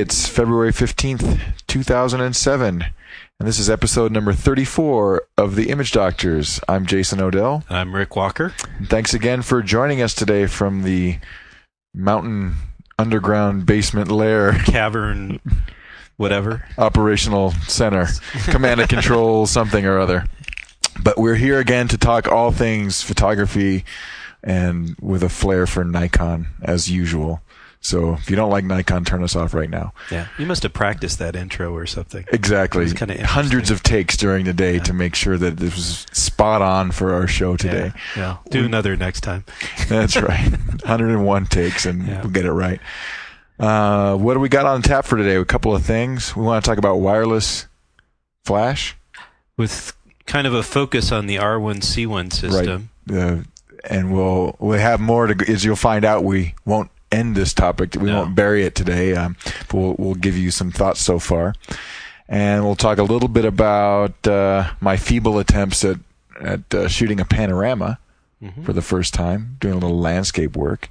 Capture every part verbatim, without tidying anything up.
It's February fifteenth, two thousand seven, and this is episode number thirty-four of The Image Doctors. I'm Jason Odell. I'm Rick Walker. Thanks again for joining us today from the mountain underground basement lair. Cavern, whatever. Operational center. Command and control, something or other. But we're here again to talk all things photography and with a flair for Nikon, as usual. So if you don't like Nikon, turn us off right now. Yeah, you must have practiced that intro or something. Exactly. Hundreds of takes during the day yeah. to make sure that this was spot on for our show today. Yeah, yeah. Do we, another next time. That's right. one hundred one takes and yeah. we'll get it right. Uh, what do we got on tap for today? A couple of things. We want to talk about wireless flash. With kind of a focus on the R one C one system. Right. Uh, and we'll, we'll have more to, as you'll find out, we won't end this topic. We no. won't bury it today, um, but we'll, we'll give you some thoughts so far. And we'll talk a little bit about uh, my feeble attempts at, at uh, shooting a panorama mm-hmm. for the first time, doing a little landscape work.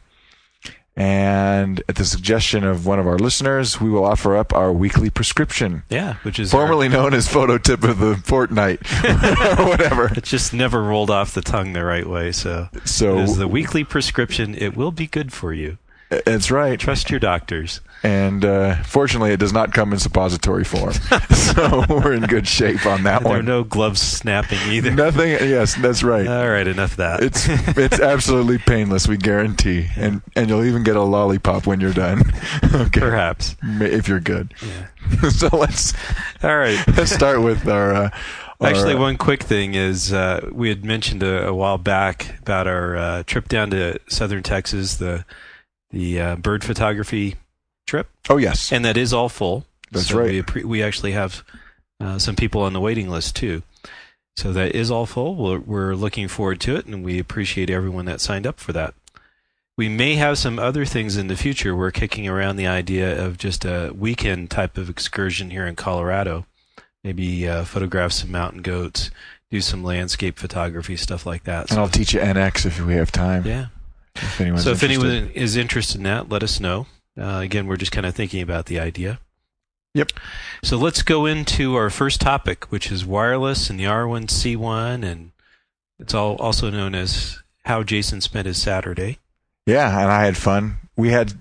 And at the suggestion of one of our listeners, we will offer up our weekly prescription. Yeah, which is formerly our... known as photo tip of the fortnight, or whatever. It just never rolled off the tongue the right way. So, so it is the weekly prescription. It will be good for you. That's right. Trust your doctors. And uh, fortunately, it does not come in suppository form, so we're in good shape on that there one. There are no gloves snapping either. Nothing. Yes, that's right. All right, enough of that. It's it's absolutely painless, we guarantee, and and you'll even get a lollipop when you're done. Okay. Perhaps if you're good. Yeah. So let's. All right. Let's start with our. Uh, Actually, our, one quick thing is uh, we had mentioned a, a while back about our uh, trip down to southern Texas, the the uh, bird photography trip. Oh, yes. And that is all full. That's so right. We, we actually have uh, some people on the waiting list, too. So that is all full. We're, we're looking forward to it, and we appreciate everyone that signed up for that. We may have some other things in the future. We're kicking around the idea of just a weekend type of excursion here in Colorado. Maybe uh, photograph some mountain goats, do some landscape photography, stuff like that. And so, I'll teach you N X if we have time. Yeah. If anyone's so if interested. anyone is interested in that, let us know. Uh, again, we're just kind of thinking about the idea. Yep. So let's go into our first topic, which is wireless and the R one C one, and it's all also known as how Jason spent his Saturday. Yeah, and I had fun. We had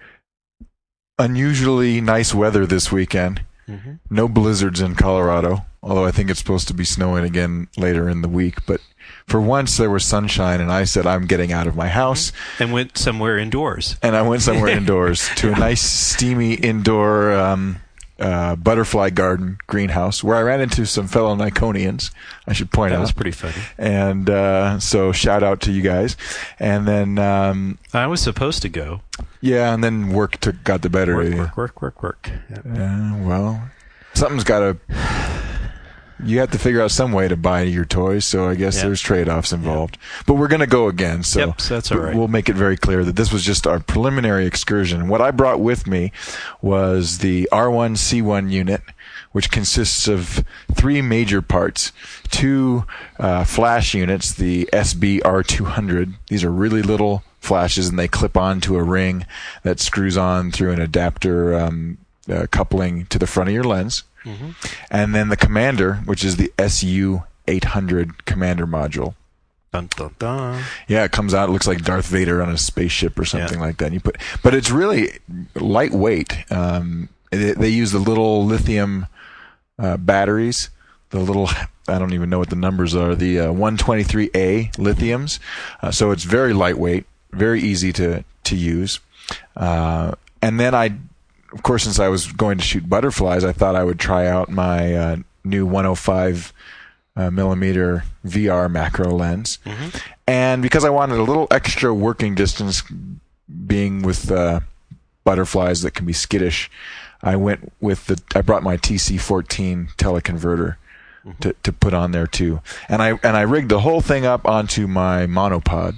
unusually nice weather this weekend. Mm-hmm. No blizzards in Colorado, although I think it's supposed to be snowing again later in the week. But for once, there was sunshine, and I said, I'm getting out of my house. And went somewhere indoors. And I went somewhere indoors to a nice, steamy indoor um, uh, butterfly garden greenhouse where I ran into some fellow Nikonians, I should point that out. That was pretty funny. And uh, so shout out to you guys. And then... Um, I was supposed to go. Yeah, and then work took, got the better work, of you. Work, work, work, work. Yep. Uh, well, something's got to... You have to figure out some way to buy your toys, so I guess yep. there's trade-offs involved. Yep. But we're going to go again, so, yep, so that's all right. We'll make it very clear that this was just our preliminary excursion. What I brought with me was the R one C one unit, which consists of three major parts. Two uh, flash units, the S B R two hundred. These are really little flashes, and they clip onto a ring that screws on through an adapter um, uh, coupling to the front of your lens. Mm-hmm. And then the Commander, which is the S U eight hundred Commander module. Dun, dun, dun. Yeah, it comes out. It looks like Darth Vader on a spaceship or something yeah. like that. And you put, but it's really lightweight. Um, they, they use the little lithium uh, batteries. The little, I don't even know what the numbers are. The uh, one twenty-three A lithiums. Uh, so it's very lightweight, very easy to to use. Uh, and then I. Of course, since I was going to shoot butterflies, I thought I would try out my uh, new one oh five uh, millimeter V R macro lens. Mm-hmm. And because I wanted a little extra working distance being with uh, butterflies that can be skittish, I went with the, I brought my T C fourteen teleconverter mm-hmm. to, to put on there too. And I, and I rigged the whole thing up onto my monopod.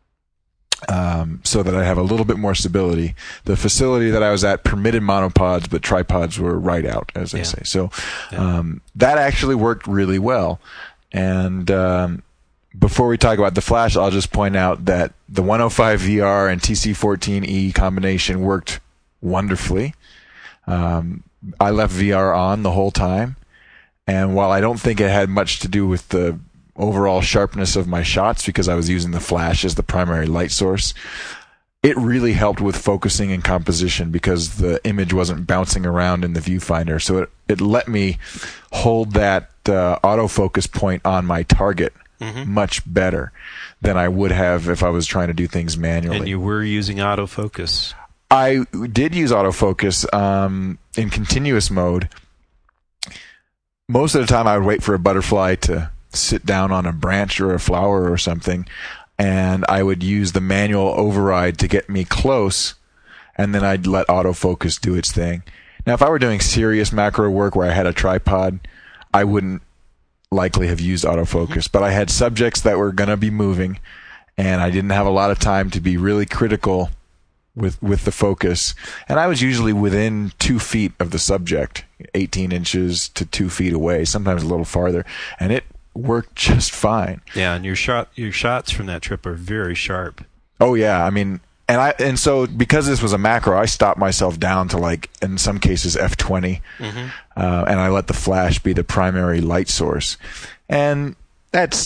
Um, so that I have a little bit more stability. The facility that I was at permitted monopods, but tripods were right out, as they yeah. say. So yeah. um, that actually worked really well. And um, before we talk about the flash, I'll just point out that the one oh five V R and T C fourteen E combination worked wonderfully. Um, I left V R on the whole time, and while I don't think it had much to do with the overall sharpness of my shots because I was using the flash as the primary light source, it really helped with focusing and composition because the image wasn't bouncing around in the viewfinder. So it, it let me hold that uh, autofocus point on my target mm-hmm. much better than I would have if I was trying to do things manually. And you were using autofocus. I did use autofocus um, in continuous mode. Most of the time I would wait for a butterfly to sit down on a branch or a flower or something, and I would use the manual override to get me close, and then I'd let autofocus do its thing. Now, if I were doing serious macro work where I had a tripod, I wouldn't likely have used autofocus, but I had subjects that were going to be moving, and I didn't have a lot of time to be really critical with with the focus, and I was usually within two feet of the subject, eighteen inches to two feet away, sometimes a little farther, and it worked just fine. Yeah, and your shot your shots from that trip are very sharp. Oh yeah, I mean, and I and so because this was a macro, I stopped myself down to, like, in some cases F twenty, mm-hmm. uh, and I let the flash be the primary light source, and that's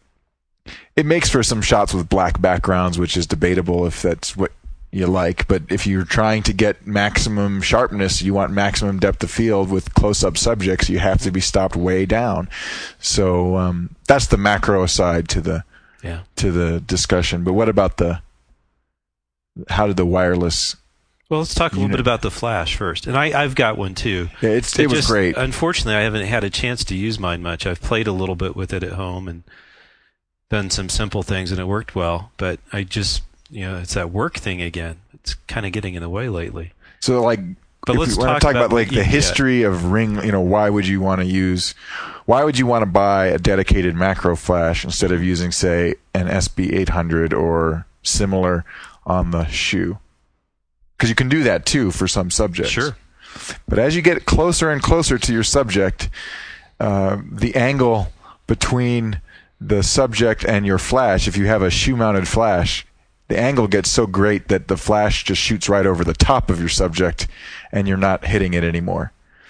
it makes for some shots with black backgrounds, which is debatable if that's what you like, but if you're trying to get maximum sharpness, you want maximum depth of field with close-up subjects, you have to be stopped way down. So um, that's the macro side to the yeah. to the discussion. But what about the how did the wireless? Well, let's talk a little unit? bit about the flash first. And I, I've got one too. Yeah, it's, it it was just, great. Unfortunately, I haven't had a chance to use mine much. I've played a little bit with it at home and done some simple things, and it worked well. But I just You know, it's that work thing again. It's kind of getting in the way lately. So, like, but if let's we want talk, to talk about, about like the history get. of ring. You know, why would you want to use? Why would you want to buy a dedicated macro flash instead of using, say, an S B eight hundred or similar on the shoe? Because you can do that too for some subjects. Sure. But as you get closer and closer to your subject, uh, the angle between the subject and your flash, if you have a shoe-mounted flash, the angle gets so great that the flash just shoots right over the top of your subject and you're not hitting it anymore.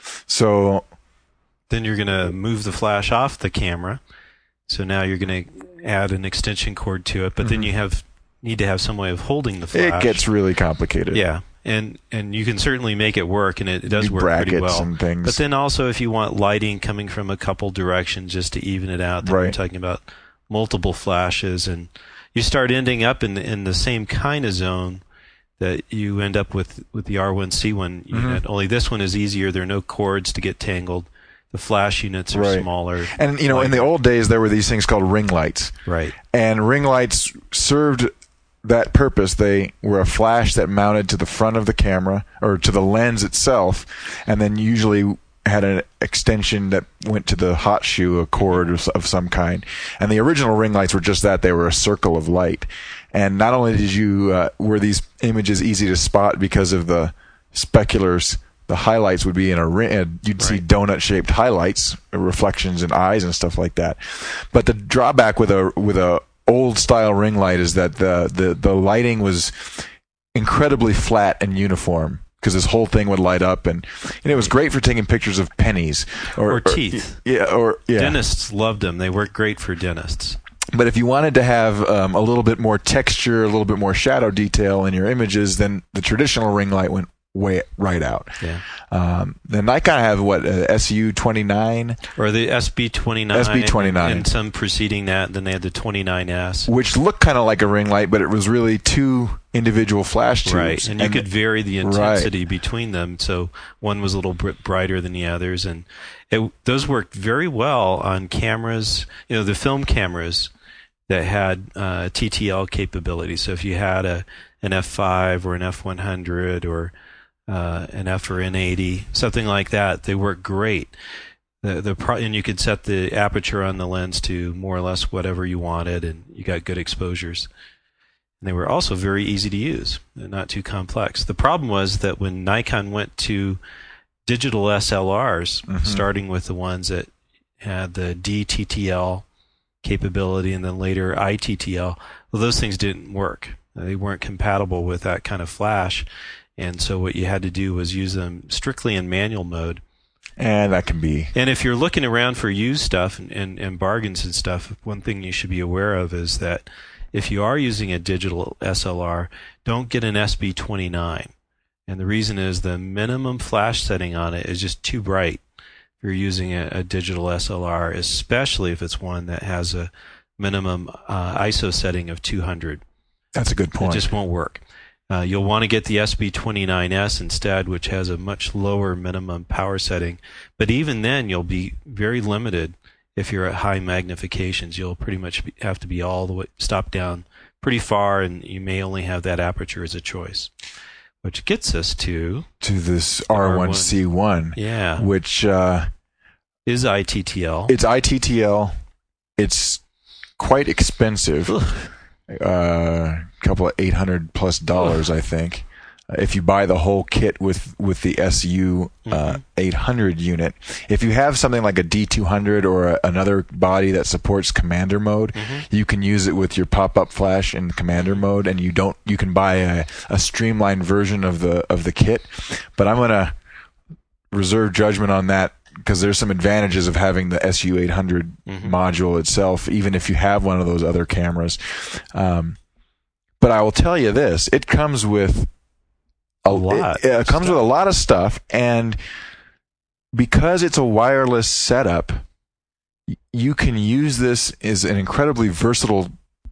So then you're going to move the flash off the camera. So now you're going to add an extension cord to it, but mm-hmm. then you have need to have some way of holding the flash. It gets really complicated. Yeah. And and you can certainly make it work, and it, it does New work brackets pretty well. And things. But then also if you want lighting coming from a couple directions just to even it out, then right. we're talking about multiple flashes, and you start ending up in the, in the same kind of zone that you end up with, with the R one C one mm-hmm. unit. Only this one is easier. There are no cords to get tangled. The flash units are right. smaller. And, you know, lighter. In the old days, there were these things called ring lights. Right. And ring lights served that purpose. They were a flash that mounted to the front of the camera or to the lens itself, and then usually had an extension that went to the hot shoe, a cord of some kind. And the original ring lights were just that. They were a circle of light. And not only did you uh, were these images easy to spot because of the speculars, the highlights would be in a ring. You'd right. see donut-shaped highlights, reflections in eyes and stuff like that. But the drawback with a with a old-style ring light is that the, the, the lighting was incredibly flat and uniform, because this whole thing would light up, and, and it was great for taking pictures of pennies or, or teeth. Or, yeah, or yeah. Dentists loved them. They worked great for dentists. But if you wanted to have um, a little bit more texture, a little bit more shadow detail in your images, then the traditional ring light went way right out. Yeah. Um, the Nikon have what uh, S U twenty-nine or the S B twenty-nine. S B twenty-nine, and, and some preceding that. Then they had the twenty-nine S, which looked kind of like a ring light, but it was really two individual flash tubes. Right, and you and could vary the intensity right. between them. So one was a little bit brighter than the others, and it, those worked very well on cameras. You know, the film cameras that had uh, T T L capability. So if you had a an F five or an F one hundred or uh, an F or N eighty, something like that, they work great. The the pro- and you could set the aperture on the lens to more or less whatever you wanted, and you got good exposures. And they were also very easy to use, and not too complex. The problem was that when Nikon went to digital S L Rs, mm-hmm. starting with the ones that had the D T T L capability, and then later I T T L. Well, those things didn't work. They weren't compatible with that kind of flash, and so what you had to do was use them strictly in manual mode. And that can be. And if you're looking around for used stuff and, and, and bargains and stuff, one thing you should be aware of is that if you are using a digital S L R, don't get an S B twenty-nine. And the reason is the minimum flash setting on it is just too bright if you're using a, a digital S L R, especially if it's one that has a minimum uh, I S O setting of two hundred. That's a good point. It just won't work. Uh, you'll want to get the S B twenty-nine S instead, which has a much lower minimum power setting. But even then, you'll be very limited if you're at high magnifications. You'll pretty much be, have to be all the way stopped down pretty far, and you may only have that aperture as a choice. Which gets us to to this R one C one, yeah, which uh, is I T T L. It's I T T L. It's quite expensive. A uh, couple of eight hundred plus dollars, I think, uh, if you buy the whole kit with with the S U uh, mm-hmm. eight hundred unit. If you have something like a D two hundred or a, another body that supports commander mode, mm-hmm. you can use it with your pop-up flash in commander mode, and you don't. You can buy a, a streamlined version of the of the kit. But I'm gonna reserve judgment on that, because there's some advantages of having the S U eight hundred mm-hmm. module itself, even if you have one of those other cameras. Um, but I will tell you this: it comes with a, a lot. It, it comes with a lot of stuff, and because it's a wireless setup, you can use this as an incredibly versatile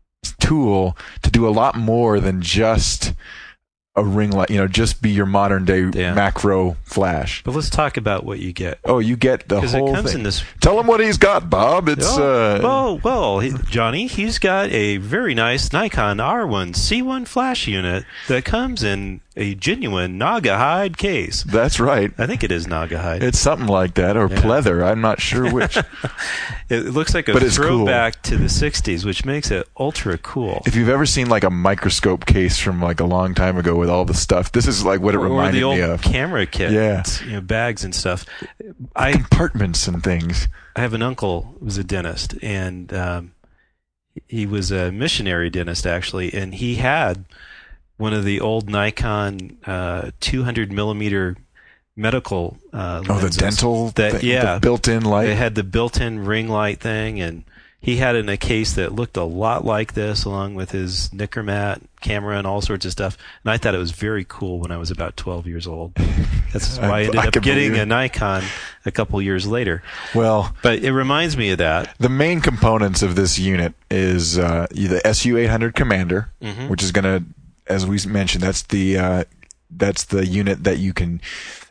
tool to do a lot more than just a ring light, you know, just be your modern day yeah. macro flash. But let's talk about what you get. Oh, you get the whole it comes thing. In this... Tell him what he's got, Bob. It's oh, uh well, well, he, Johnny, he's got a very nice Nikon R one C one flash unit that comes in a genuine Naugahyde case. That's right. I think it is Naugahyde. It's something like that, or yeah. pleather. I'm not sure which. It looks like a but it's throwback cool. to the sixties, which makes it ultra cool. If you've ever seen like a microscope case from like a long time ago with all the stuff, this is like what it or reminded the old me of. Camera kit, yeah, you know, bags and stuff. I, compartments and things. I have an uncle who was a dentist, and um, he was a missionary dentist actually, and he had one of the old Nikon uh, two hundred millimeter medical uh, oh, lenses. the dental that thing, yeah, the built-in light. It had the built-in ring light thing, and he had it in a case that looked a lot like this, along with his Nikkormat camera and all sorts of stuff. And I thought it was very cool when I was about twelve years old. That's why I, I ended I up getting a Nikon a couple years later. Well, but it reminds me of that. The main components of this unit is uh, the S U eight hundred Commander, mm-hmm. which is going to, as we mentioned, that's the uh, that's the unit that you can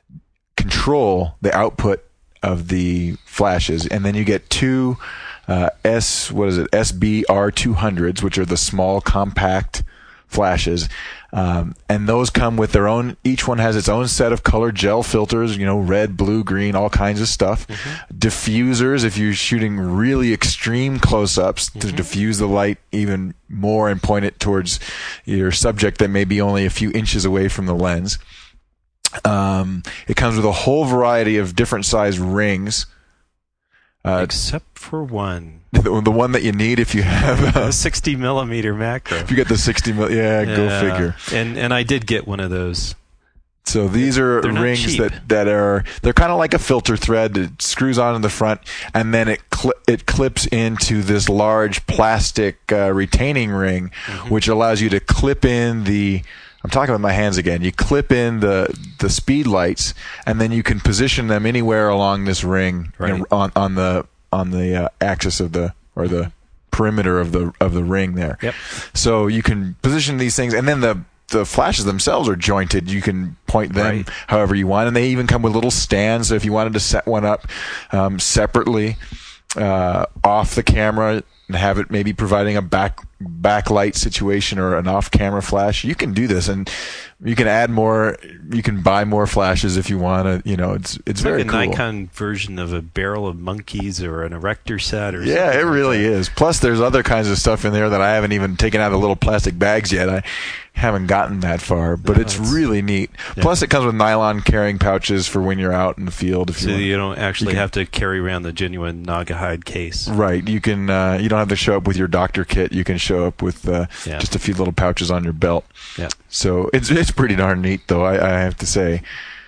control the output of the flashes, and then you get two uh, S what is it S B R two hundreds, which are the small compact flashes, um, and those come with their own. Each one has its own set of color gel filters, you know, red, blue, green, all kinds of stuff. Mm-hmm. Diffusers, if you're shooting really extreme close-ups, mm-hmm. to diffuse the light even more and point it towards your subject that may be only a few inches away from the lens. Um, it comes with a whole variety of different size rings. Uh, Except for one. The, the one that you need if you have a, a sixty millimeter macro. If you get the sixty mil, yeah, yeah, go figure. And and I did get one of those. So these are they're rings that, that are they're kind of like a filter thread. It screws on in the front, and then it cli- it clips into this large plastic uh, retaining ring, mm-hmm. which allows you to clip in the. I'm talking with my hands again. You clip in the the speed lights, and then you can position them anywhere along this ring, right. you know, on on the on the uh, axis of the or the perimeter of the of the ring there. Yep. So you can position these things, and then the the flashes themselves are jointed. You can point them right. however you want, and they even come with little stands. So if you wanted to set one up um, separately uh, off the camera and have it maybe providing a back backlight situation or an off-camera flash, you can do this, and you can add more. You can buy more flashes if you want to. You know, it's it's, it's very like a cool. Nikon version of a barrel of monkeys or an erector set, or yeah, something it really like is. Plus, there's other kinds of stuff in there that I haven't even taken out of the little plastic bags yet. I haven't gotten that far, but No, it's it's- really neat. Yeah. Plus, it comes with nylon carrying pouches for when you're out in the field. If So you, you don't actually you can- have to carry around the genuine Naugahyde case. right, you can. Uh, you don't have to show up with your doctor kit. You can show up with uh, Yeah. just a few little pouches on your belt. Yeah. So it's it's pretty darn neat, though. I, I have to say.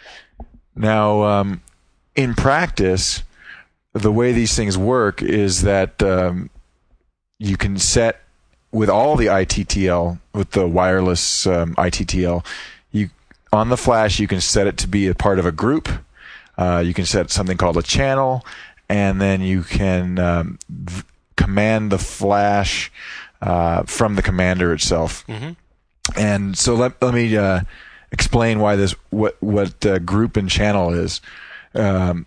Now, um, in practice, the way these things work is that um, you can set with all the I T T L, with the wireless um, I T T L, you on the flash you can set it to be a part of a group. Uh, you can set something called a channel, and then you can um, v- command the flash uh, from the commander itself. Mm-hmm. And so let let me uh, explain why this what what uh, group and channel is. Um,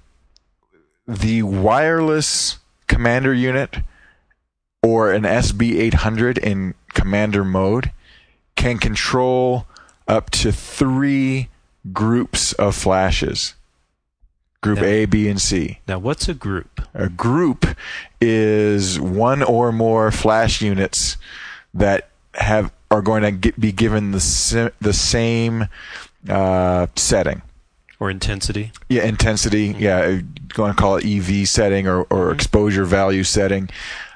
the wireless commander unit or an S B eight hundred in commander mode can control up to three groups of flashes. Group Yeah. A, B, and C. Now, what's a group? A group is one or more flash units that have are going to get, be given the si- the same uh, setting. Or intensity? Yeah, intensity. Mm-hmm. Yeah, going to call it E V setting or, or Mhm. exposure value setting.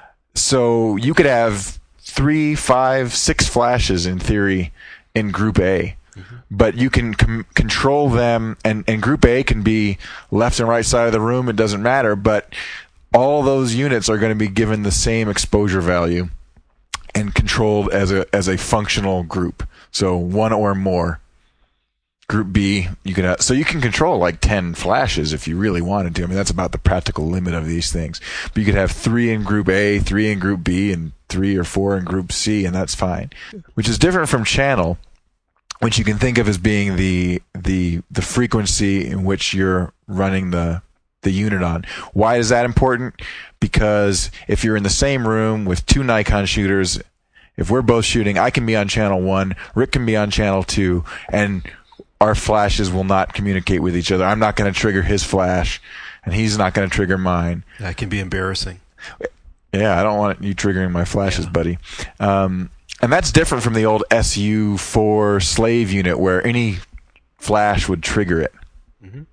So you could have three, five, six flashes in theory in Group A, Mm-hmm. but you can com- control them, and, and Group A can be left and right side of the room. It doesn't matter, but all those units are going to be given the same exposure value and controlled as a as a functional group. So one or more. Group B, you can have, so you can control like ten flashes if you really wanted to. I mean, that's about the practical limit of these things. But you could have three in Group A, three in Group B, and three or four in Group C, and that's fine. Which is different from channel, which you can think of as being the the the frequency in which you're running the the unit on. Why is that important? Because if you're in the same room with two Nikon shooters, if we're both shooting, I can be on channel one, Rick can be on channel two, and our flashes will not communicate with each other. I'm not going to trigger his flash, and he's not going to trigger mine. That can be embarrassing. Yeah, I don't want you triggering my flashes, Yeah. buddy. Um, and that's different from the old S U four slave unit where any flash would trigger it. Mm-hmm.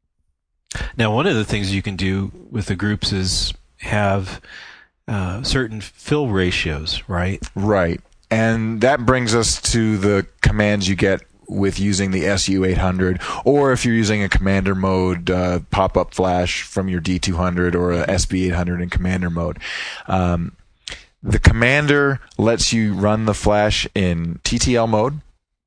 Now, one of the things you can do with the groups is have uh, certain fill ratios, right? Right. And that brings us to the commands you get with using the S U eight hundred, or if you're using a commander mode uh, pop-up flash from your D two hundred or a S B eight hundred in commander mode. Um, the commander lets you run the flash in T T L mode,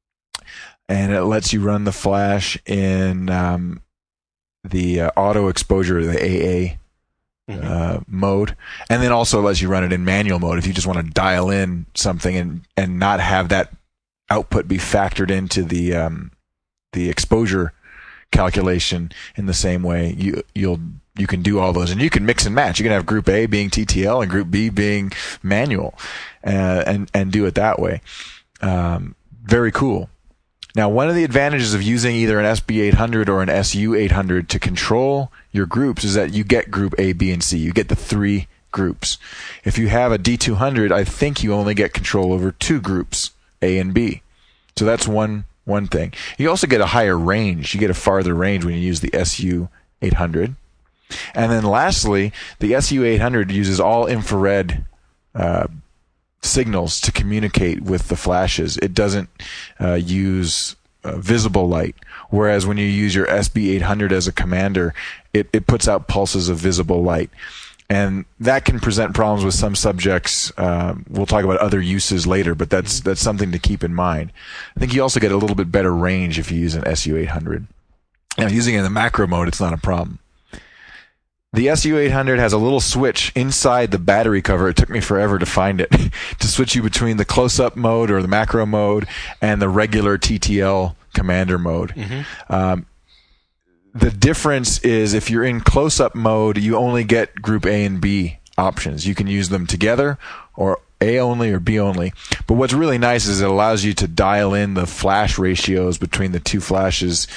and it lets you run the flash in um, the uh, auto exposure, the A A Mm-hmm. uh, mode, and then also lets you run it in manual mode if you just want to dial in something and and not have that output be factored into the um, the exposure calculation in the same way. You you'll you can do all those, and you can mix and match. You can have Group A being T T L and Group B being manual, uh, and and do it that way. Um, very cool. Now, one of the advantages of using either an S B eight hundred or an S U eight hundred to control your groups is that you get Group A, B, and C. You get the three groups. If you have a D two hundred, I think you only get control over two groups, A and B. So that's one one thing. You also get a higher range. You get a farther range when you use the S U eight hundred. And then lastly, the S U eight hundred uses all infrared uh, signals to communicate with the flashes. It doesn't uh, use uh, visible light, whereas when you use your S B eight hundred as a commander, it, it puts out pulses of visible light. And that can present problems with some subjects. Um, we'll talk about other uses later, but that's that's something to keep in mind. I think you also get a little bit better range if you use an S U eight hundred. Now, using it in the macro mode, it's not a problem. The S U eight hundred has a little switch inside the battery cover. It took me forever to find it to switch you between the close-up mode or the macro mode and the regular T T L commander mode. Mm-hmm. Um, the difference is if you're in close-up mode, you only get Group A and B options. You can use them together or A only or B only. But what's really nice is it allows you to dial in the flash ratios between the two flashes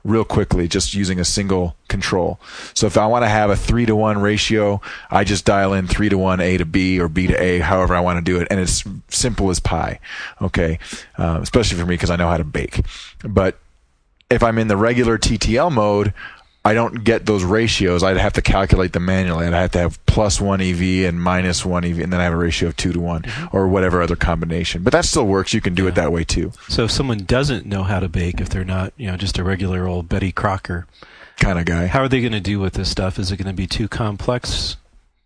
real quickly just using a single control. So if I want to have a three to one ratio, I just dial in three to one A to B or B to A, however I want to do it, and it's simple as pie. Okay, uh, especially for me because I know how to bake. But if I'm in the regular T T L mode, I don't get those ratios. I'd have to calculate them manually. I'd have to have plus one E V and minus one E V, and then I have a ratio of two to one, mm-hmm. or whatever other combination. But that still works. You can do yeah. it that way too. So if someone doesn't know how to bake, if they're not, you know, just a regular old Betty Crocker kind of guy, how are they going to do with this stuff? Is it going to be too complex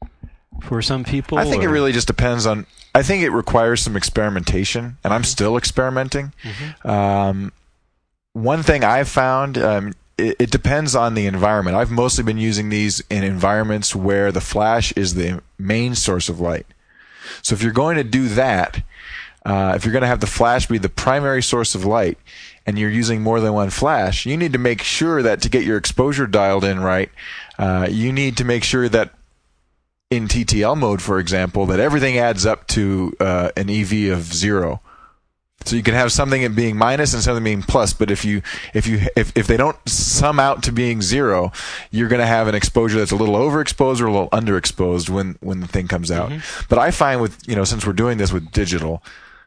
for some people? I think or? it really just depends on. I think it requires some experimentation, and I'm still experimenting. Mm-hmm. Um, one thing I've found. Um, It depends on the environment. I've mostly been using these in environments where the flash is the main source of light. So if you're going to do that, uh, if you're going to have the flash be the primary source of light, and you're using more than one flash, you need to make sure that to get your exposure dialed in right, uh, you need to make sure that in T T L mode, for example, that everything adds up to uh, an E V of zero. So you can have something being minus and something being plus, but if you if you if, if they don't sum out to being zero, you're going to have an exposure that's a little overexposed or a little underexposed when when the thing comes out. Mm-hmm. But I find with you know since we're doing this with digital,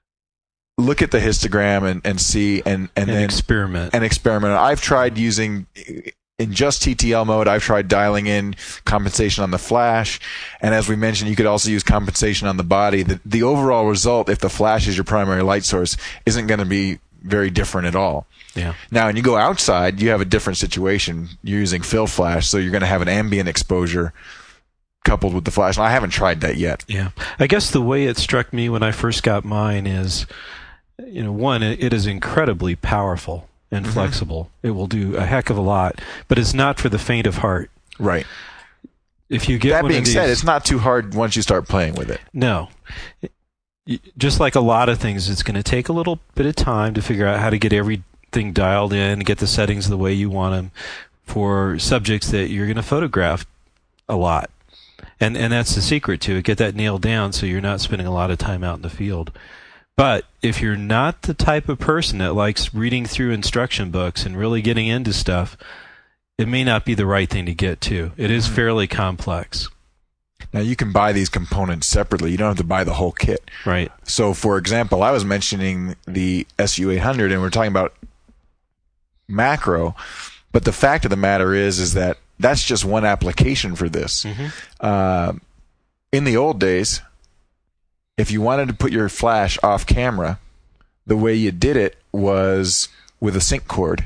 look at the histogram and, and see and and, and then experiment and experiment. I've tried using. In just T T L mode, I've tried dialing in compensation on the flash, and as we mentioned, you could also use compensation on the body. The, the overall result, if the flash is your primary light source, isn't going to be very different at all. Yeah. Now, when you go outside, you have a different situation. You're using fill flash, so you're going to have an ambient exposure coupled with the flash. And I haven't tried that yet. Yeah. I guess the way it struck me when I first got mine is, you know, one, it, it is incredibly powerful and mm-hmm. flexible. It will do a heck of a lot, but it's not for the faint of heart. Right. If you get that one being of these, said, it's not too hard once you start playing with it. No. Just like a lot of things, it's going to take a little bit of time to figure out how to get everything dialed in, get the settings the way you want them for subjects that you're going to photograph a lot. And and that's the secret to it. Get that nailed down so you're not spending a lot of time out in the field. But if you're not the type of person that likes reading through instruction books and really getting into stuff, it may not be the right thing to get to. It is fairly complex. Now, you can buy these components separately. You don't have to buy the whole kit. Right. So, for example, I was mentioning the S U eight hundred, and we're talking about macro, but the fact of the matter is, is that that's just one application for this. Mm-hmm. Uh, in the old days, if you wanted to put your flash off camera, the way you did it was with a sync cord.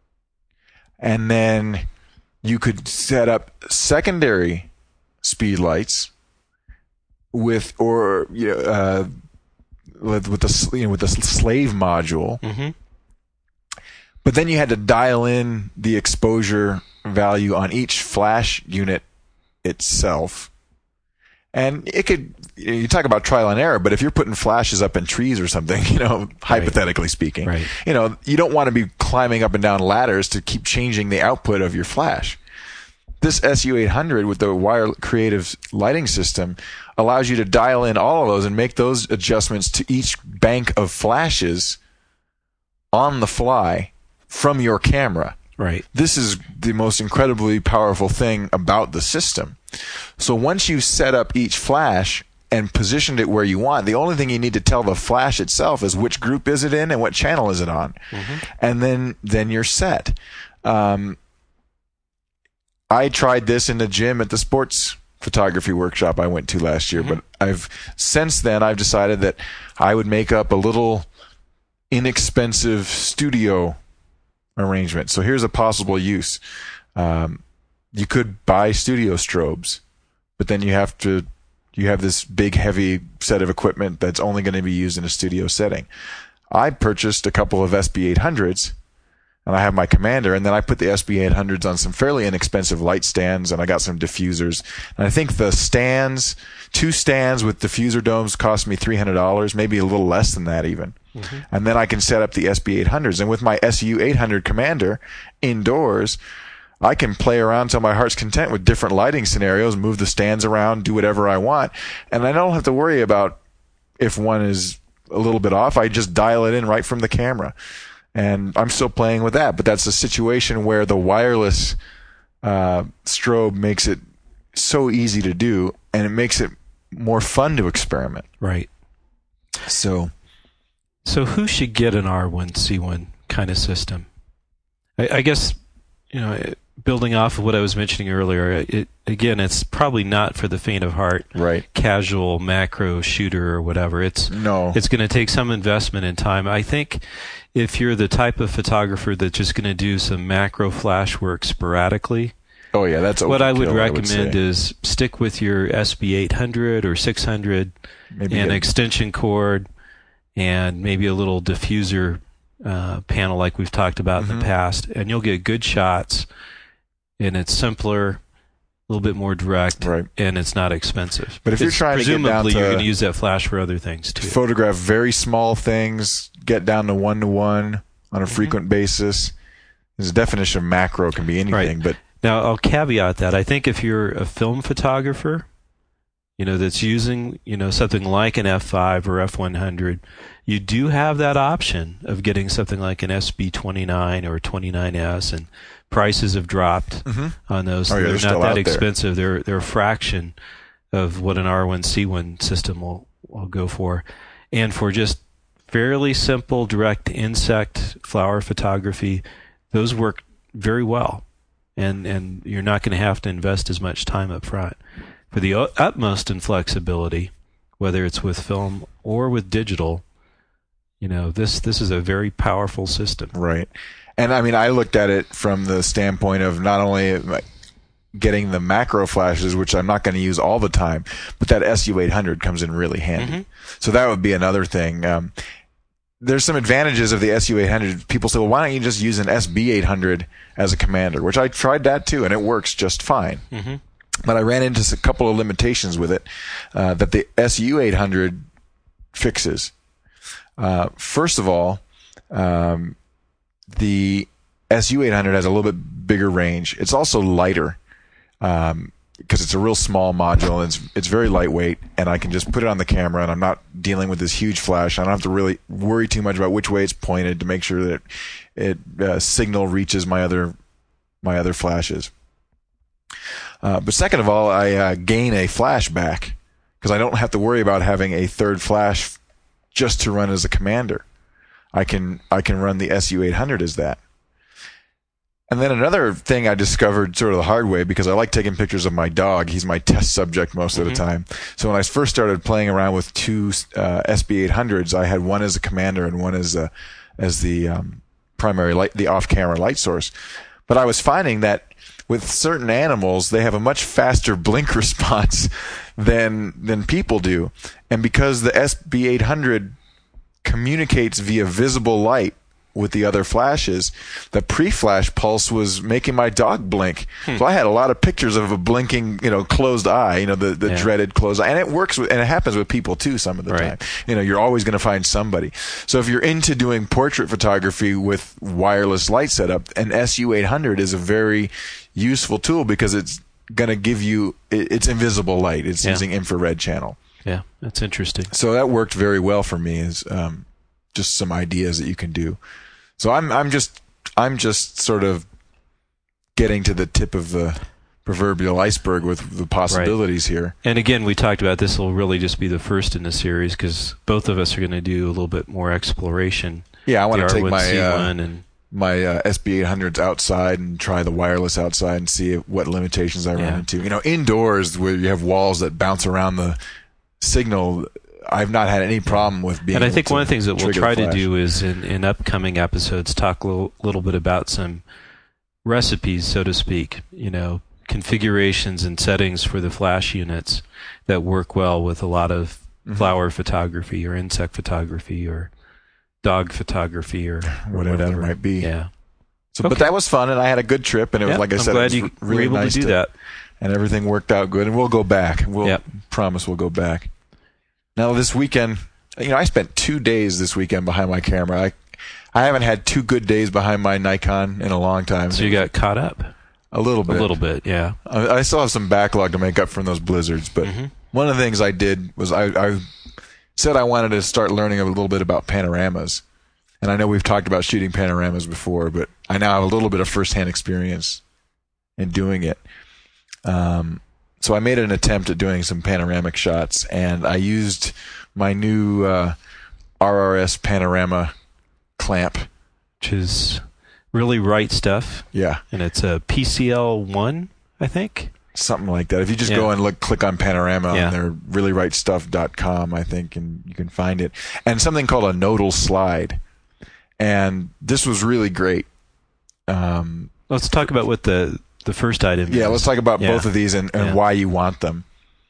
And then you could set up secondary speed lights with, or you know, uh, with, with the you know, with the slave module. Mm-hmm. But then you had to dial in the exposure value on each flash unit itself. And it could, you talk about trial and error, but if you're putting flashes up in trees or something, you know, hypothetically speaking, right. you know, you don't want to be climbing up and down ladders to keep changing the output of your flash. This S U eight hundred with the Wire Creative lighting system allows you to dial in all of those and make those adjustments to each bank of flashes on the fly from your camera. Right. This is the most incredibly powerful thing about the system. So once you've set up each flash and positioned it where you want, the only thing you need to tell the flash itself is which group is it in and what channel is it on. Mm-hmm. And then, then you're set. Um, I tried this in the gym at the sports photography workshop I went to last year, mm-hmm. but I've since then I've decided that I would make up a little inexpensive studio arrangement. So here's a possible use. Um, you could buy studio strobes, but then you have to, you have this big heavy set of equipment that's only going to be used in a studio setting. I purchased a couple of S B eight hundreds, and I have my Commander, and then I put the S B eight hundreds on some fairly inexpensive light stands, and I got some diffusers. And I think the stands, two stands with diffuser domes cost me three hundred dollars, maybe a little less than that even. Mm-hmm. And then I can set up the S B eight hundreds. And with my S U eight hundred Commander indoors, I can play around till my heart's content with different lighting scenarios, move the stands around, do whatever I want. And I don't have to worry about if one is a little bit off. I just dial it in right from the camera. and I'm still playing with that. But that's a situation where the wireless uh, strobe makes it so easy to do, and it makes it more fun to experiment. Right. So, so who should get an R one C one kind of system? I, I guess, you know, building off of what I was mentioning earlier, it, again, it's probably not for the faint of heart, right? Casual macro shooter or whatever. It's no. It's going to take some investment in time. I think if you're the type of photographer that's just going to do some macro flash work sporadically, oh yeah, that's what I would recommend I would is stick with your S B eight hundred or six hundred, maybe and get, extension cord, and maybe a little diffuser uh, panel like we've talked about mm-hmm. in the past, and you'll get good shots. And it's simpler, a little bit more direct, right. and it's not expensive. But if you're it's, trying to get down presumably to you're going to use that flash for other things too. Photograph very small things, get down to one to one on a mm-hmm. frequent basis. The definition of macro can be anything, right. but now I'll caveat that. I think if you're a film photographer, you know, that's using, you know, something like an F five or F one hundred, you do have that option of getting something like an S B twenty-nine or twenty-nine S, and prices have dropped mm-hmm. on those. Oh, yeah, they're, they're not that there. expensive. They're they're a fraction of what an R one C one system will, will go for. And for just fairly simple direct insect flower photography, those work very well. And and you're not going to have to invest as much time up front. For the utmost in flexibility, whether it's with film or with digital, you know, this this is a very powerful system. Right. And I mean, I looked at it from the standpoint of not only getting the macro flashes, which I'm not going to use all the time, but that S U eight hundred comes in really handy. Mm-hmm. So that would be another thing. Um, there's some advantages of the S U eight hundred. People say, well, why don't you just use an S B eight hundred as a commander? Which I tried that too, and it works just fine. Mm-hmm. But I ran into a couple of limitations with it uh, that the S U eight hundred fixes. Uh, first of all, um, the S U eight hundred has a little bit bigger range. It's also lighter um, because it's a real small module, and it's it's very lightweight, and I can just put it on the camera, and I'm not dealing with this huge flash. I don't have to really worry too much about which way it's pointed to make sure that it, it uh, signal reaches my other my other flashes. Uh, but second of all, I uh, gain a flash back because I don't have to worry about having a third flash just to run as a commander. I can I can run the S U eight hundred as that. And then another thing I discovered sort of the hard way, because I like taking pictures of my dog. He's my test subject most mm-hmm. of the time. So when I first started playing around with two uh, S B eight hundreds, I had one as a commander and one as a as the um, primary light, the off-camera light source. But I was finding that with certain animals, they have a much faster blink response than than people do. And because the S B eight hundred communicates via visible light with the other flashes, the pre-flash pulse was making my dog blink. Hmm. So I had a lot of pictures of a blinking, you know, closed eye, you know, the, the yeah. dreaded closed eye. And it works with, and it happens with people too some of the right. time. You know, you're always going to find somebody. So if you're into doing portrait photography with wireless light setup, an S U eight hundred is a very useful tool because it's going to give you, it, it's invisible light. It's yeah. using infrared channel. Yeah, that's interesting. So that worked very well for me as um, just some ideas that you can do. So I'm I'm just I'm just sort of getting to the tip of the proverbial iceberg with the possibilities right. here. And again, we talked about this will really just be the first in the series because both of us are going to do a little bit more exploration. Yeah, I want to take my uh, and my uh, S B eight hundreds outside and try the wireless outside and see what limitations I yeah. run into. You know, indoors where you have walls that bounce around the signal, I've not had any problem with being. And I think able one of the things that we'll try to flash. do is in, in upcoming episodes talk a little, little bit about some recipes, so to speak. You know, configurations and settings for the flash units that work well with a lot of mm-hmm. flower photography or insect photography or dog photography or, or whatever, whatever it might be. Yeah. So, okay. But that was fun, and I had a good trip, and it was yep, like I I'm said, glad it was you really were able nice to do to, that, and everything worked out good. And we'll go back. We'll yep. promise we'll go back. Now this weekend, you know, I spent two days this weekend behind my camera. I, I haven't had two good days behind my Nikon in a long time. So you got caught up a little bit. A little bit, yeah. I, I still have some backlog to make up from those blizzards, but mm-hmm. one of the things I did was I, I said I wanted to start learning a little bit about panoramas. And I know we've talked about shooting panoramas before, but I now have a little bit of firsthand experience in doing it. Um, so I made an attempt at doing some panoramic shots, and I used my new uh, R R S panorama clamp. Which is really right stuff. Yeah. And it's a P C L one, I think. Something like that. If you just Yeah. go and look, click on Panorama Yeah. on their really right stuff dot com, I think, and you can find it. And something called a nodal slide. And this was really great. Um, Let's talk about what the, the first item is. yeah, let's talk about Yeah. both of these and, and Yeah. why you want them.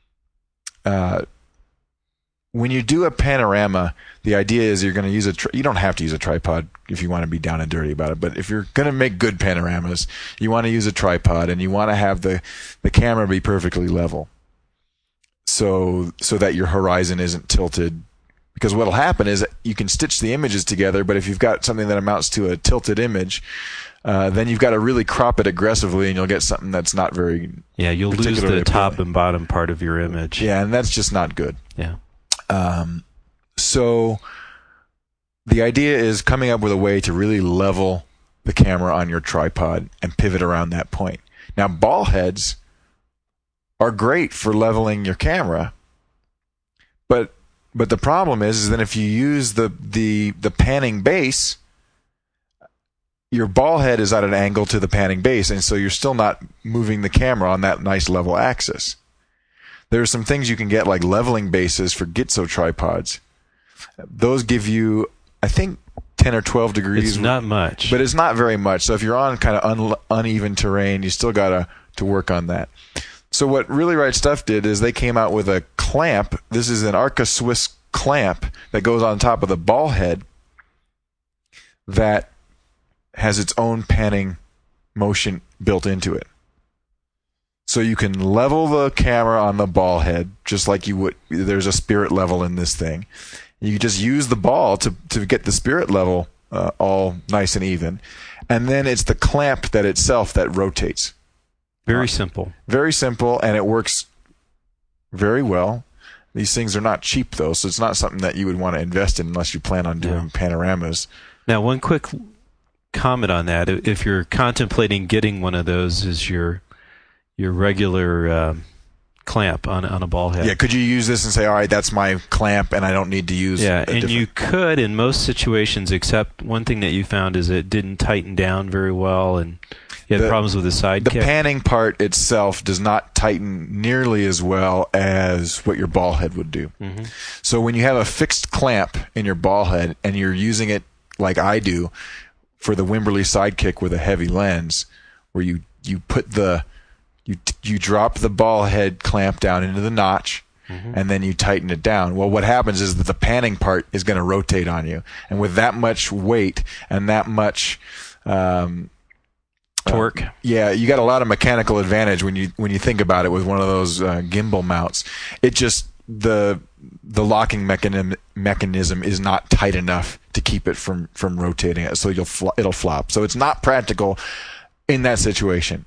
Uh, when you do a panorama, the idea is you're going to use a. Tri- you don't have to use a tripod if you want to be down and dirty about it. But if you're going to make good panoramas, you want to use a tripod, and you want to have the, the camera be perfectly level, so so that your horizon isn't tilted. Because what'll happen is that you can stitch the images together, but if you've got something that amounts to a tilted image, uh, then you've got to really crop it aggressively, and you'll get something that's not very. Yeah, you'll lose particularly the top appealing. and bottom part of your image. Yeah, and that's just not good. Yeah. Um, so the idea is coming up with a way to really level the camera on your tripod and pivot around that point. Now, ball heads are great for leveling your camera, but but the problem is, is that if you use the the the panning base, your ball head is at an angle to the panning base, and so you're still not moving the camera on that nice level axis. There are some things you can get, like leveling bases for Gitzo tripods. Those give you, I think, ten or twelve degrees. It's not much. But it's not very much. So if you're on kind of un- uneven terrain, you still got to to work on that. So what Really Right Stuff did is they came out with a clamp. This is an Arca Swiss clamp that goes on top of the ball head that has its own panning motion built into it. So you can level the camera on the ball head just like you would. There's a spirit level in this thing. You just use the ball to, to get the spirit level uh, all nice and even. And then it's the clamp that itself that rotates. Very simple. Very simple, and it works very well. These things are not cheap, though, so it's not something that you would want to invest in unless you plan on doing No. panoramas. Now, one quick comment on that. If you're contemplating getting one of those as your your regular um, clamp on on a ball head. Yeah, could you use this and say, all right, that's my clamp, and I don't need to use Yeah, a and different... you could in most situations, except one thing that you found is it didn't tighten down very well, and you had The- problems with the side The kick. panning part itself does not tighten nearly as well as what your ball head would do. Mhm. So when you have a fixed clamp in your ball head and you're using it like I do for the Wimberley Sidekick with a heavy lens, where you, you put the you you drop the ball head clamp down into the notch, Mhm. and then you tighten it down. Well, what happens is that the panning part is going to rotate on you, and with that much weight and that much um, Torque. uh, yeah, you got a lot of mechanical advantage when you when you think about it with one of those uh, gimbal mounts. It just the the locking mechanism mechanism is not tight enough to keep it from from rotating it, so you'll fl- it'll flop. So it's not practical in that situation.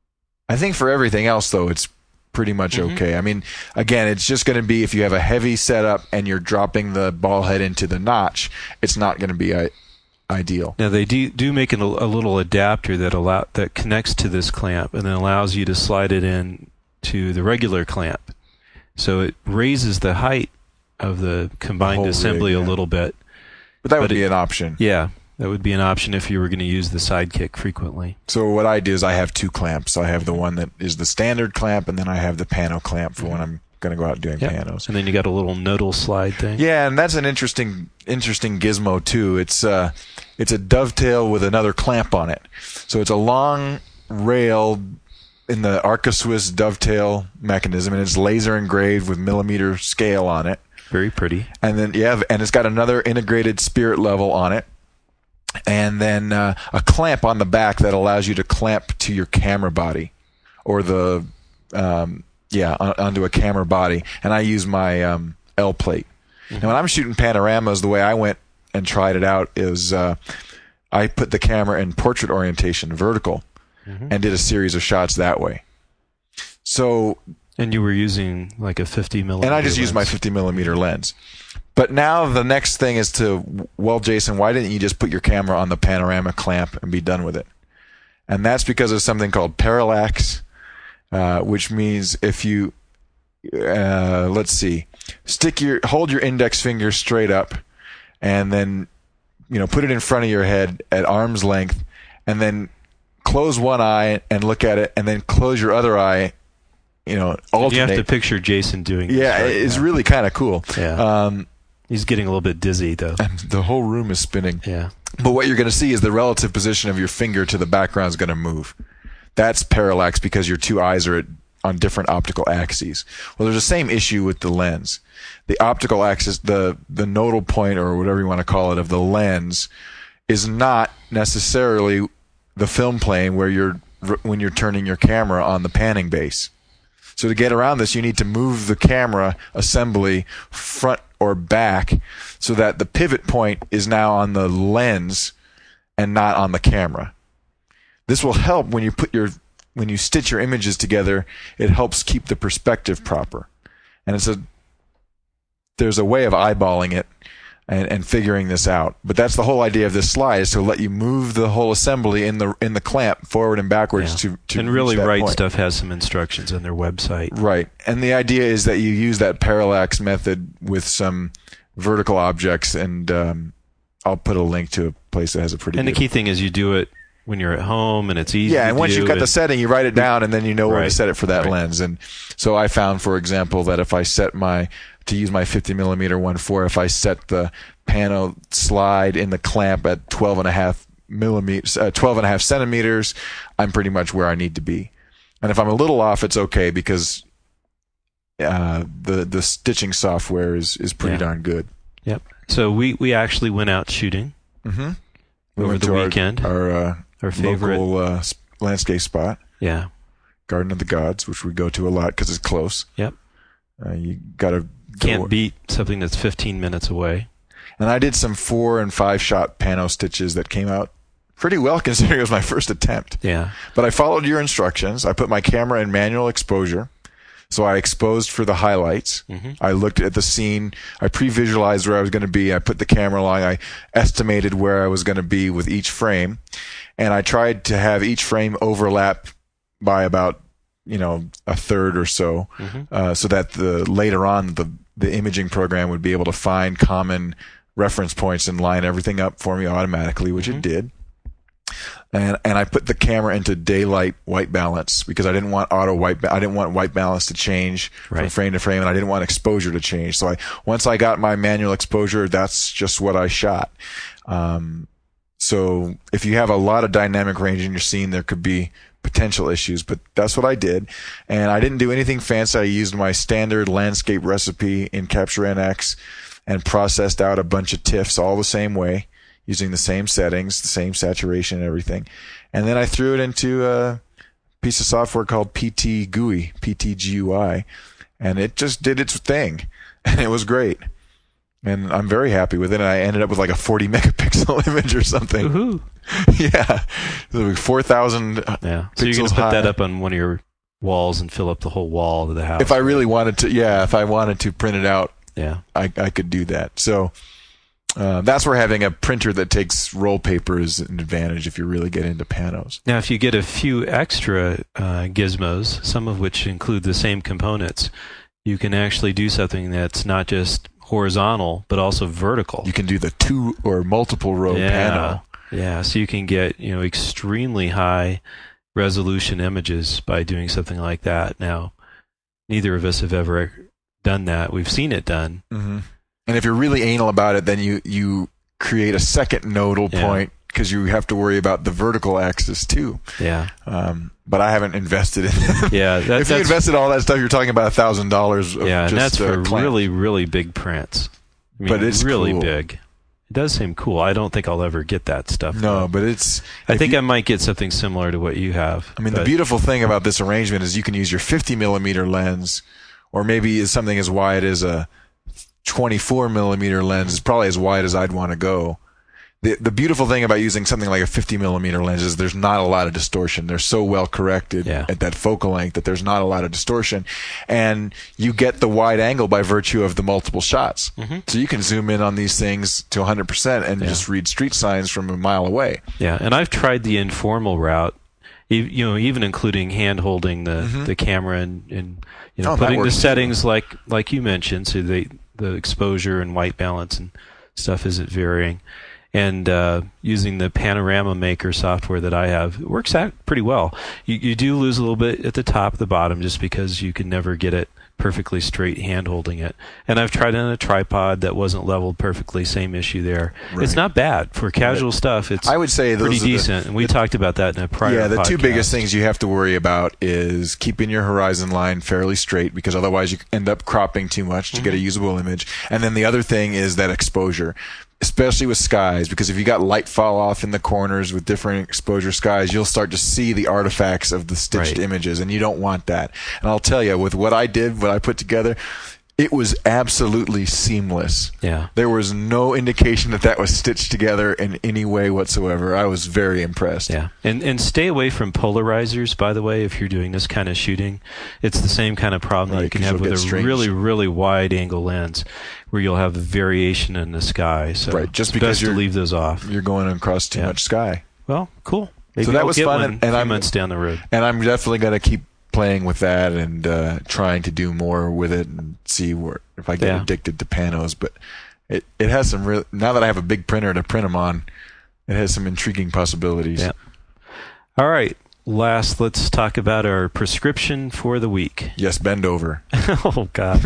I think for everything else, though, it's pretty much Mhm. okay. I mean, again, it's just going to be if you have a heavy setup and you're dropping the ball head into the notch, it's not going to be uh, ideal. Now they do do make an, a little adapter that allow that connects to this clamp and then allows you to slide it in to the regular clamp. So it raises the height of the combined whole assembly rig, a yeah. little bit. But that But would it- be an option. Yeah, that would be an option if you were going to use the sidekick frequently. So what I do is I have two clamps. I have the one that is the standard clamp, and then I have the pano clamp for when I'm going to go out doing Yep. panos. And then you got a little nodal slide thing. Yeah, and that's an interesting interesting gizmo too. It's uh it's a dovetail with another clamp on it. So it's a long rail in the Arca Swiss dovetail mechanism, and it's laser engraved with millimeter scale on it. Very pretty. And then yeah, and it's got another integrated spirit level on it. And then uh, a clamp on the back that allows you to clamp to your camera body, or the um, yeah on, onto a camera body. And I use my um, L plate. Mm-hmm. Now when I'm shooting panoramas, the way I went and tried it out is uh, I put the camera in portrait orientation, vertical, Mhm. and did a series of shots that way. So And you were using like a fifty millimeter. and I just used my lens. fifty millimeter lens. But now the next thing is to, well, Jason, why didn't you just put your camera on the panorama clamp and be done with it? And that's because of something called parallax, uh, which means if you, uh, let's see, stick your, hold your index finger straight up, and then, you know, put it in front of your head at arm's length, and then close one eye and look at it, and then close your other eye. You know, alternate. You have to picture Jason doing. Yeah, this right it's now. really kind of cool. Yeah. Um, He's getting a little bit dizzy though. And the whole room is spinning. Yeah. But what you're going to see is the relative position of your finger to the background is going to move. That's parallax because your two eyes are at, on different optical axes. Well, there's the same issue with the lens. The optical axis, the the nodal point or whatever you want to call it of the lens, is not necessarily the film plane where you're when you're turning your camera on the panning base. So to get around this, you need to move the camera assembly front or back so that the pivot point is now on the lens and not on the camera. This will help when you put your when you stitch your images together. It helps keep the perspective proper. And it's a there's a way of eyeballing it and, and figuring this out. But that's the whole idea of this slide, is to let you move the whole assembly in the in the clamp forward and backwards Yeah. to, to and really reach that Right point. Stuff has some instructions on their website. Right. And the idea is that you use that parallax method with some vertical objects, and um, I'll put a link to a place that has a pretty And good... the key thing is you do it when you're at home and it's easy Yeah, to and once do you've got and- the setting, you write it down, and then you know where to Right. set it for that Right. lens. And so I found, for example, that if I set my, to use my fifty millimeter one point four, if I set the pano slide in the clamp at twelve and a half millimeters, uh, twelve and a half centimeters, I'm pretty much where I need to be. And if I'm a little off, it's okay because uh, the the stitching software is, is pretty Yeah. darn good. Yep. So we, we actually went out shooting Mm-hmm. over went the to our- weekend. Our, uh, Our favorite. local uh, s- landscape spot, Yeah. Garden of the Gods, which we go to a lot because it's close. Yep. Uh, you got to Can't beat something that's fifteen minutes away. And I did some four and five shot pano stitches that came out pretty well considering it was my first attempt. Yeah. But I followed your instructions. I put my camera in manual exposure. So I exposed for the highlights. Mm-hmm. I looked at the scene. I pre-visualized where I was going to be. I put the camera along. I estimated where I was going to be with each frame. And I tried to have each frame overlap by about, you know, a third or so, Mm-hmm. uh, so that the later on the the imaging program would be able to find common reference points and line everything up for me automatically, which Mm-hmm. it did. And and I put the camera into daylight white balance because I didn't want auto white ba- I didn't want white balance to change from Right. frame to frame, and I didn't want exposure to change. So I once I got my manual exposure, that's just what I shot. Um, so if you have a lot of dynamic range in your scene, there could be potential issues, but that's what I did. And I didn't do anything fancy. I used my standard landscape recipe in Capture N X and processed out a bunch of TIFFs all the same way, using the same settings, the same saturation and everything. And then I threw it into a piece of software called P T G U I, P T G U I, and it just did its thing. And it was great. And I'm very happy with it. And I ended up with like a forty megapixel image or something. Woohoo. Yeah. Like four thousand Yeah. So you're going pixels to put that high. up on one of your walls and fill up the whole wall of the house. If I really wanted to, yeah, if I wanted to print it out, Yeah. I, I could do that. So uh, that's where having a printer that takes roll paper is an advantage if you really get into panos. Now, if you get a few extra uh, gizmos, some of which include the same components, you can actually do something that's not just horizontal, but also vertical. You can do the two or multiple row yeah. pano. Yeah, so you can get, you know, extremely high resolution images by doing something like that. Now, neither of us have ever done that. We've seen it done. Mm-hmm. And if you're really anal about it, then you, you create a second nodal Yeah. point because you have to worry about the vertical axis too. Yeah. Um, but I haven't invested in it. Yeah, that, if you that's invested all that stuff, you're talking about a thousand dollars. yeah, and that's just, uh, for clamp. really, really big prints. I mean, But it's really cool. big. It does seem cool. I don't think I'll ever get that stuff. No, though. but it's. I if think you- I might get something similar to what you have. I mean, the but- beautiful thing about this arrangement is you can use your fifty millimeter lens, or maybe is something as wide as a twenty-four millimeter lens. Is probably as wide as I'd want to go. the the beautiful thing about using something like a fifty millimeter lens is there's not a lot of distortion. They're so well corrected Yeah. at that focal length that there's not a lot of distortion, and you get the wide angle by virtue of the multiple shots. Mm-hmm. So you can zoom in on these things to one hundred percent and Yeah. just read street signs from a mile away. Yeah, and I've tried the informal route, e- you know, even including hand holding the, Mhm. the camera and, and you know Oh, that putting the works too. settings like like you mentioned, so the the exposure and white balance and stuff isn't varying. And uh, using the Panorama Maker software that I have, it works out pretty well. You, you do lose a little bit at the top, the bottom, just because you can never get it perfectly straight hand holding it. And I've tried it on a tripod that wasn't leveled perfectly, same issue there. Right. It's not bad for casual stuff. It's I would say those pretty are the- decent, and we talked about that in a prior Yeah, the two podcast. biggest things you have to worry about is keeping your horizon line fairly straight, because otherwise you end up cropping too much to get a usable image. And then the other thing is that exposure, especially with skies, because if you got light fall off in the corners with different exposure skies, you'll start to see the artifacts of the stitched Right. images, and you don't want that. And I'll tell you, with what I did, what I put together, it was absolutely seamless. Yeah. There was no indication that that was stitched together in any way whatsoever. I was very impressed. Yeah, and and stay away from polarizers, by the way, if you're doing this kind of shooting. It's the same kind of problem that Right, you can 'cause have you'll with get a strange- really, really wide angle lens, where you'll have variation in the sky. So Right, just it's because best to you're- leave those off. You're going across too Yeah. much sky. Well, cool. Maybe So that I'll was get fun, one and- a and few I'm- months down the road. And I'm definitely going to keep playing with that and uh, trying to do more with it and see where if I get Yeah. addicted to panos. But it, it has some real. Now that I have a big printer to print them on, it has some intriguing possibilities. Yeah. All right. Last, let's talk about our prescription for the week. Yes, bend over. Oh God!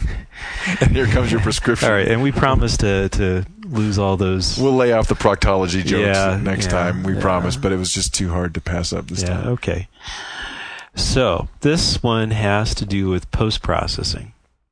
And here comes your prescription. All right, and we promised to to lose all those. We'll lay off the proctology jokes Yeah, next yeah, time. We yeah. promise, but it was just too hard to pass up this Yeah. time. Okay. So this one has to do with post processing.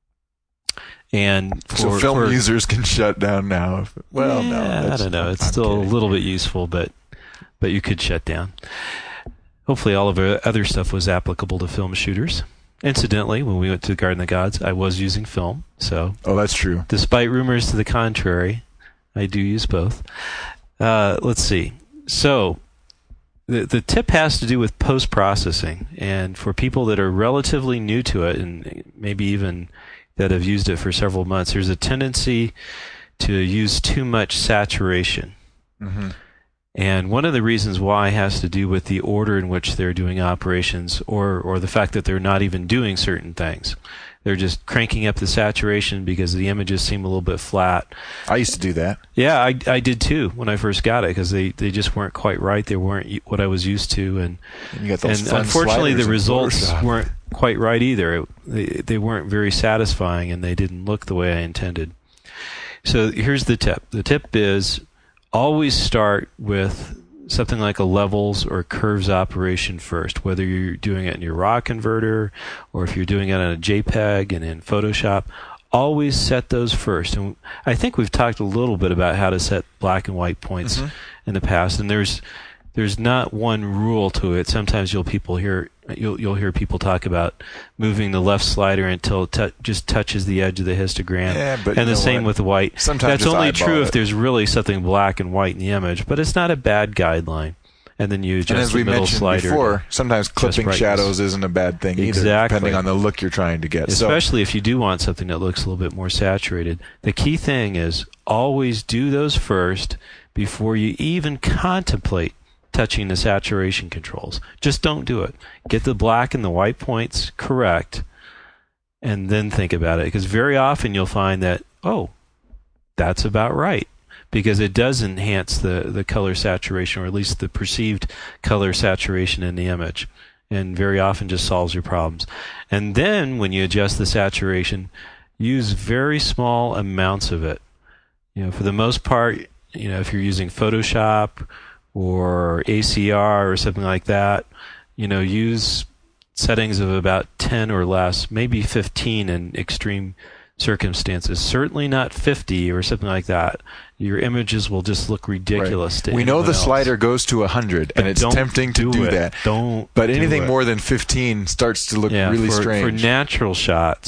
And for, So film for, users can shut down now. If, well, yeah, no, I that's- don't know. It's I'm still kidding. a little bit useful, but but you could shut down. Hopefully, all of our other stuff was applicable to film shooters. Incidentally, when we went to Garden of the Gods, I was using film. So, Oh, that's true. despite rumors to the contrary, I do use both. Uh, let's see. So, the the tip has to do with post processing, and for people that are relatively new to it, and maybe even that have used it for several months, there's a tendency to use too much saturation. hmm And one of the reasons why has to do with the order in which they're doing operations, or or the fact that they're not even doing certain things. They're just cranking up the saturation because the images seem a little bit flat. I used to do that. Yeah, I, I did too when I first got it, because they, they just weren't quite right. They weren't what I was used to, and And you got those and fun unfortunately the sliders in results Photoshop. weren't quite right either. They they weren't very satisfying, and they didn't look the way I intended. So here's the tip. The tip is always start with something like a levels or curves operation first, whether you're doing it in your RAW converter or if you're doing it on a JPEG and in Photoshop. Always set those first. And I think we've talked a little bit about how to set black and white points Mhm. in the past, and there's there's not one rule to it. Sometimes you'll people hear you'll you'll hear people talk about moving the left slider until it t- just touches the edge of the histogram. Yeah, but and you the know same what? with the white. Sometimes That's just only eyeball true it. if there's really something black and white in the image, but it's not a bad guideline. And then you And adjust as the we middle mentioned slider. before, sometimes clipping brightness. shadows isn't a bad thing either, Exactly. depending on the look you're trying to get. So, Especially if you do want something that looks a little bit more saturated. The key thing is always do those first before you even contemplate touching the saturation controls. Just don't do it. Get the black and the white points correct, and then think about it. Because very often you'll find that, oh, that's about right. Because it does enhance the, the color saturation, or at least the perceived color saturation in the image, and very often just solves your problems. And then when you adjust the saturation, use very small amounts of it. You know, for the most part, you know, if you're using Photoshop or A C R or something like that, you know, use settings of about ten or less, maybe fifteen in extreme circumstances. Certainly not fifty or something like that. Your images will just look ridiculous to we know anyone the else. slider goes to one hundred, and But it's don't tempting to do it. that. Don't. But do anything it. more than fifteen starts to look yeah, really for, strange. For natural shots,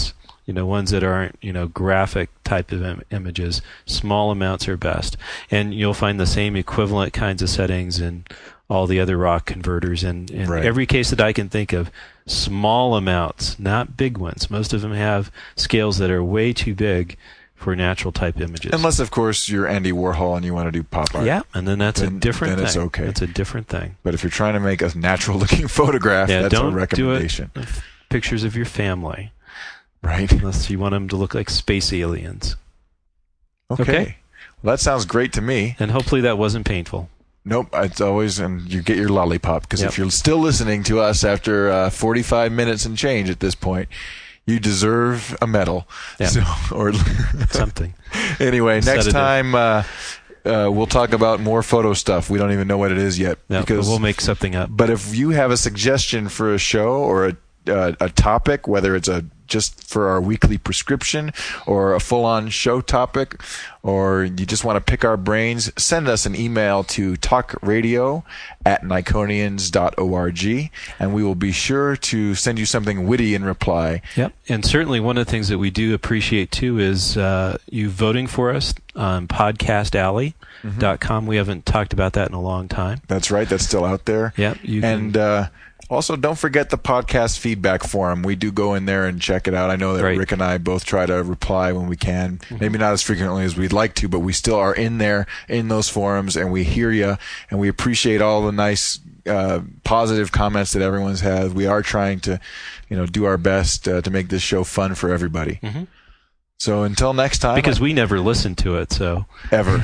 You know, ones that aren't, you know, graphic type of Im- images. Small amounts are best. And you'll find the same equivalent kinds of settings in all the other RAW converters. And in Right. every case that I can think of, small amounts, not big ones. Most of them have scales that are way too big for natural type images. Unless, of course, you're Andy Warhol and you want to do pop art. Yeah, and then that's Then- a different then thing. it's okay. That's a different thing. But if you're trying to make a natural-looking photograph, Yeah, that's don't a recommendation. do it with pictures of your family, Right? unless you want them to look like space aliens. Okay. Okay. Well, that sounds great to me. And hopefully that wasn't painful. Nope, it's always, and you get your lollipop, because Yep. if you're still listening to us after uh, forty-five minutes and change at this point, you deserve a medal. Yeah. So, or Something. anyway, next Sedative. time uh, uh, we'll talk about more photo stuff. We don't even know what it is yet. Yeah, but because we'll make something up. But if you have a suggestion for a show or a uh, a topic, whether it's a just for our weekly prescription or a full-on show topic, or you just want to pick our brains, send us an email to talkradio at Nikonians dot org, and we will be sure to send you something witty in reply. Yep. And certainly one of the things that we do appreciate too is uh, you voting for us on podcast alley dot com. We haven't talked about that in a long time. That's right. That's still out there. Yep. You can, And uh, also, don't forget the podcast feedback forum. We do go in there and check it out. I know that Right. Rick and I both try to reply when we can. Maybe not as frequently as we'd like to, but we still are in there in those forums, and we hear you, and we appreciate all the nice, uh, positive comments that everyone's had. We are trying to, you know, do our best uh, to make this show fun for everybody. Mhm. So until next time, because we never listen to it, so ever.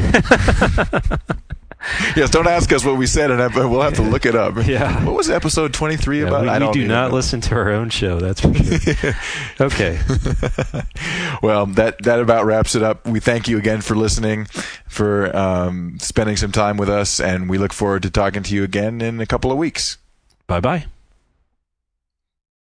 Yes, don't ask us what we said, and we'll have to look it up. Yeah. What was episode twenty-three yeah, about? we, I we don't do even not know. listen to our own show. That's for sure. Okay. Well, that that about wraps it up. We thank you again for listening, for um, spending some time with us, and we look forward to talking to you again in a couple of weeks. Bye bye.